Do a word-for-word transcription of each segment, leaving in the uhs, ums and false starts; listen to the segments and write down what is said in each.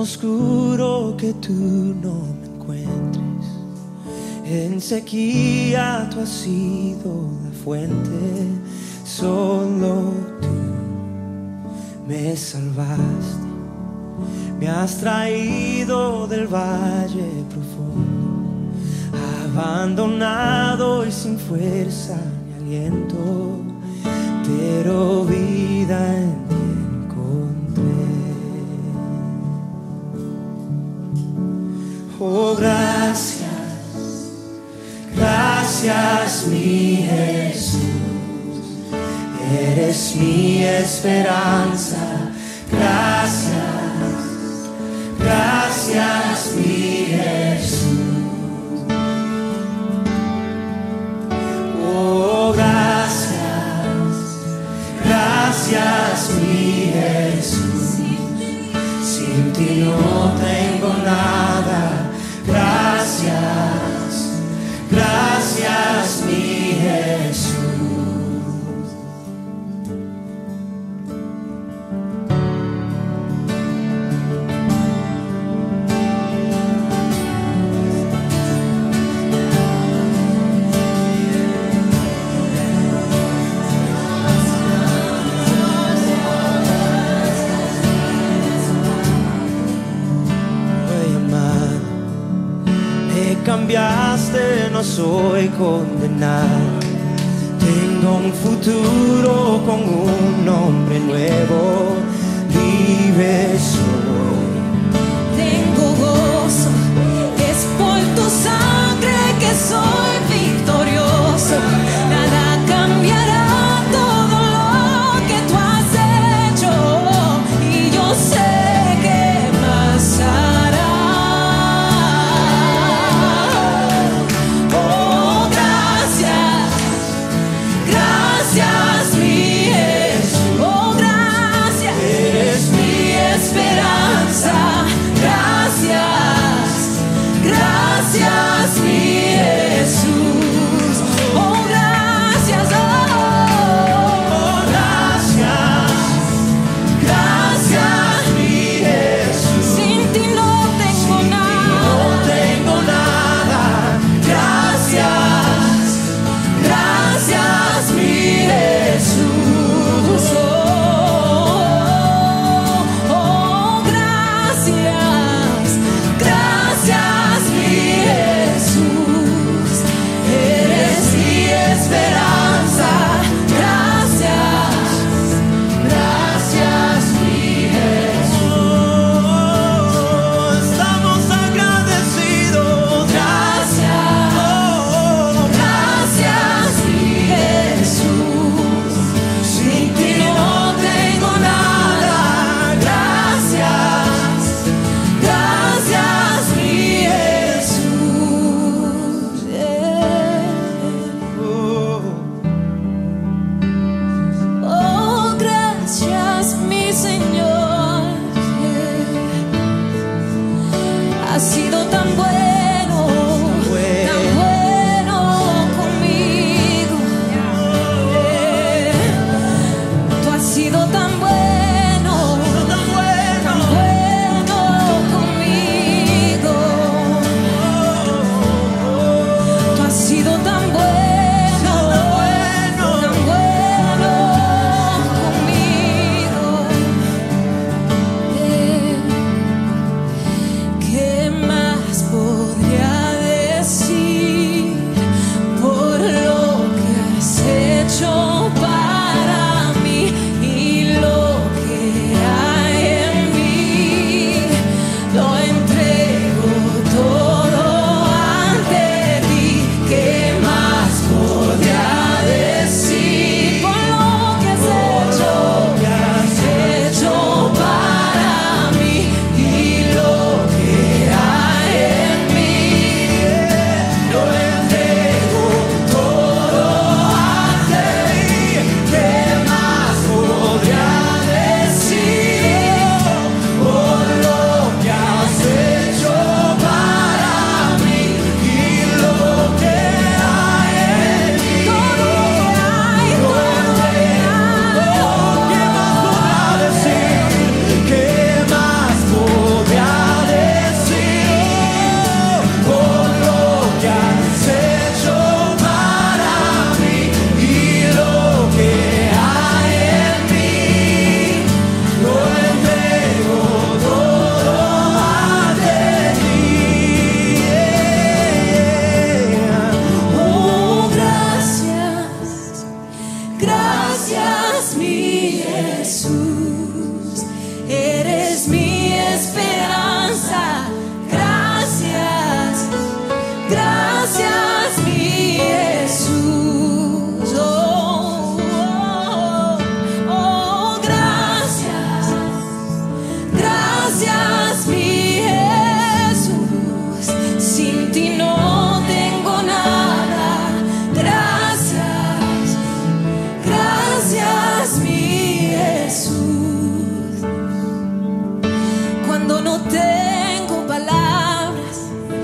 oscuro que tú no me encuentres. En sequía tú has sido la fuente, solo tú me salvaste. Me has traído del valle profundo, abandonado y sin fuerza ni aliento, pero vida en ti encontré. Oh, gracias, gracias mi Jesús, eres mi esperanza. Gracias, gracias mi Jesús. Oh, gracias, gracias mi Jesús. Sin ti no tengo nada. Gracias, gracias mi Jesús. Cambiaste, no soy condenado. Tengo un futuro con un nombre nuevo. Libre soy. Tengo gozo, es por tu sangre que soy victorioso. Nada cambiará todo lo que tú has hecho, y yo sé que pasará. Gracias, mi Jesús. Oh, gracias, oh, oh, gracias. Gracias, mi Jesús. Sin ti no tengo nada. No tengo nada. Gracias, gracias, mi Jesús. Oh, oh, gracias, gracias. Esperanza, gracias, gracias mi Jesús. Oh, estamos agradecidos. Gracias, oh, gracias mi Jesús. Sin ti no tengo nada. Gracias, gracias mi Jesús. Yeah. Oh, gracias, mi Señor. Yeah. Has sido tan bueno, bueno. tan bueno conmigo. Yeah. Tú has sido tan bueno, tan bueno, tan bueno conmigo. Tú has sido tan bueno. Jesús, eres mi esperanza. Gracias, gracias mi Jesús. Oh, oh, oh, gracias, gracias mi Jesús. Sin ti no tengo nada. Gracias, gracias mi Jesús. Cuando no tengo palabras,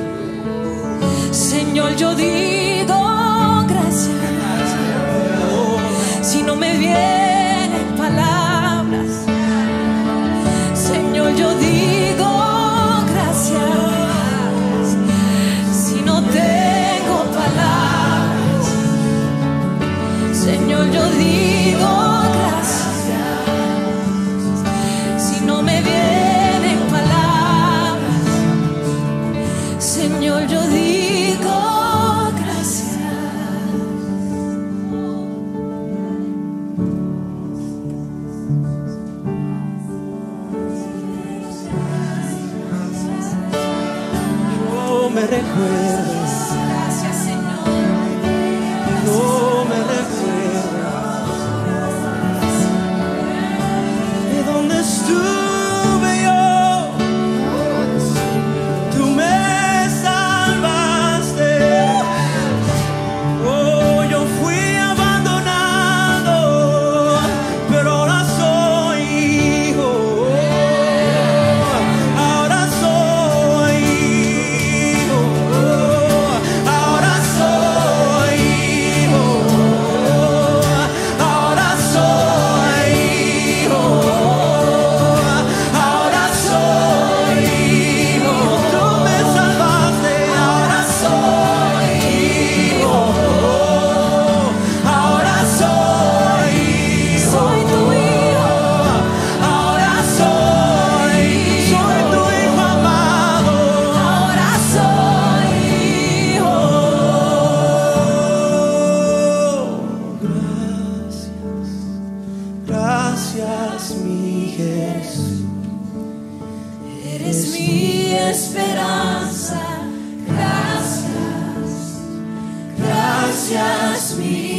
Señor, yo digo gracias. Si no me vienen palabras, Señor, yo digo gracias. Si no tengo palabras, Señor, yo digo gracias. Si no me vienen palabras, Señor, yo digo gracias. No me recuerdes, Gracias, Señor. no me recuerdes de dónde estuve yo. Tú me salvaste. Oh, yo fui abandonado, pero ahora soy hijo. Ahora soy hijo. Ahora soy hijo. Ahora soy hijo. Ahora soy hijo. Tú me salvaste. Ahora soy hijo. Ahora soy hijo. Soy tu hijo. Ahora soy, soy tu hijo amado. Ahora soy hijo. Gracias, gracias mi Jesús. Eres mi esperanza. Gracias, gracias mi